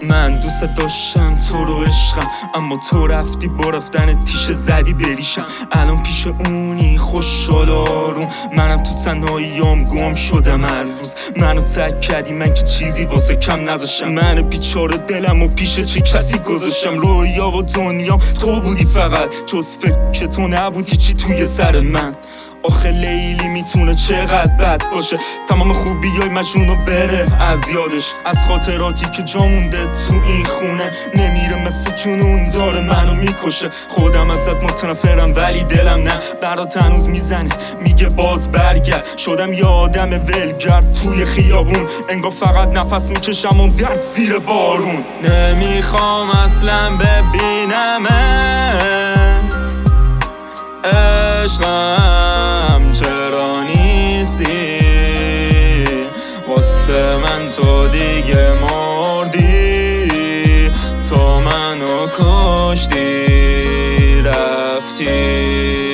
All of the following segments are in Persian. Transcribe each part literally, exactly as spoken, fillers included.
من دوست داشتم تو رو عشقم، اما تو رفتی با رفتن تیشه زدی بریشم. الان پیش اونی خوشحال آروم، منم تو تنهاییام گم شدم هر روز. منو تک کردی من که چیزی واسه کم نذاشتم، من بیچاره دلم و پیش چه کسی گذاشتم. رویا و دنیام تو بودی فقط، جز فکر که تو نبودی چی توی سر من. آخه لیلی میتونه چقدر بد باشه، تمام خوبیای مجنونو بره از یادش. از خاطراتی که جا مونده تو این خونه، نمیره مثل جنون داره منو میکشه. خودم ازت متنفرم ولی دلم نه، برات هنوز میزنه میگه باز برگرد. شدم یه آدم ولگرد توی خیابون، انگار فقط نفس میکشم و درد زیر بارون. نمیخوام اصلا ببینمت عشقم، چرا نیستی واسه من؟ تو دیگه مردی، تو منو کشتی رفتی.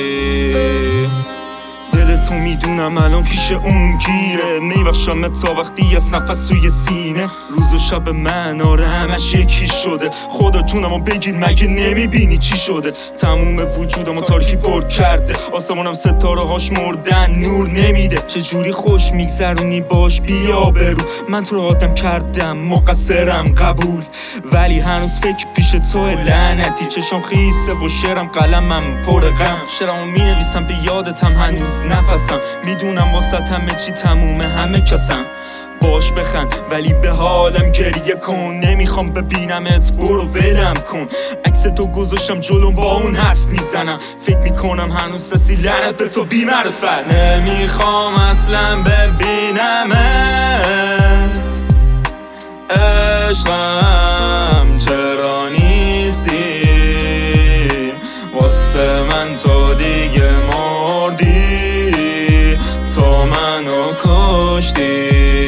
دلتو میدونم الان پیش اون گیره، میبخشم تا وقتی از نفس توی سینه. روز و شب من آره همش یکی شده، خدا جونمو بگیر مگه نمیبینی چی شده؟ تموم وجودمو تاریکی پر کرده، آسمانم ستاره هاش مردن نور نمیده. چجوری خوش میگذرونی باش بیا برو، من تو رو آدم کردم مقصرم قبول، ولی هنوز فکر پیش تو لعنتی. چشم خیسه و شعرم قلمم پر غم، شعرمو مینویسم به یادتم هنوز نفسم. میدونم واسه همه چی تمومه همه کسم، باش بخند ولی به حالم گریه کن. نمیخوام ببینمت برو ولم کن، عکس تو گذاشتم جلوم با اون حرف میزنم. فکر میکنم هنوز سسی لعنت به تو بی معرفت. نمیخوام اصلا ببینمت عشقم، چرا نیستی واسه من؟ تو دیگه مردی، تو منو کشتی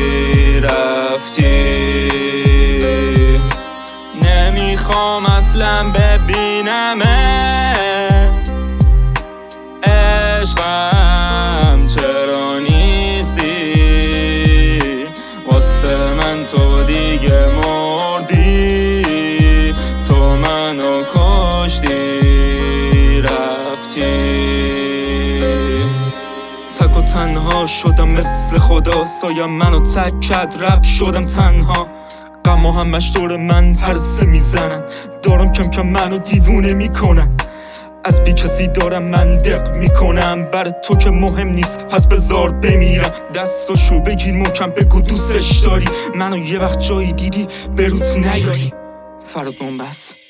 رفتی. نمیخوام اصلا ببینمت عشقم، چرا نیستی واسه من؟ تو دیگه مردی، تو منو کشتی رفتی. تک و تنها شدم مثل خدا، سایم منو تک کرد رفت شدم تنها. غم همش دور من پرسه میزنن، دارم کم کم منو دیوونه میکنن. از بی کسی دارم من دق میکنم، برای تو که مهم نیست پس بذار بمیرم. دستاشو بگیر محکم بگو دوستش داری، منو یه وقت جایی دیدی به روت نیاری. فراد بنبست.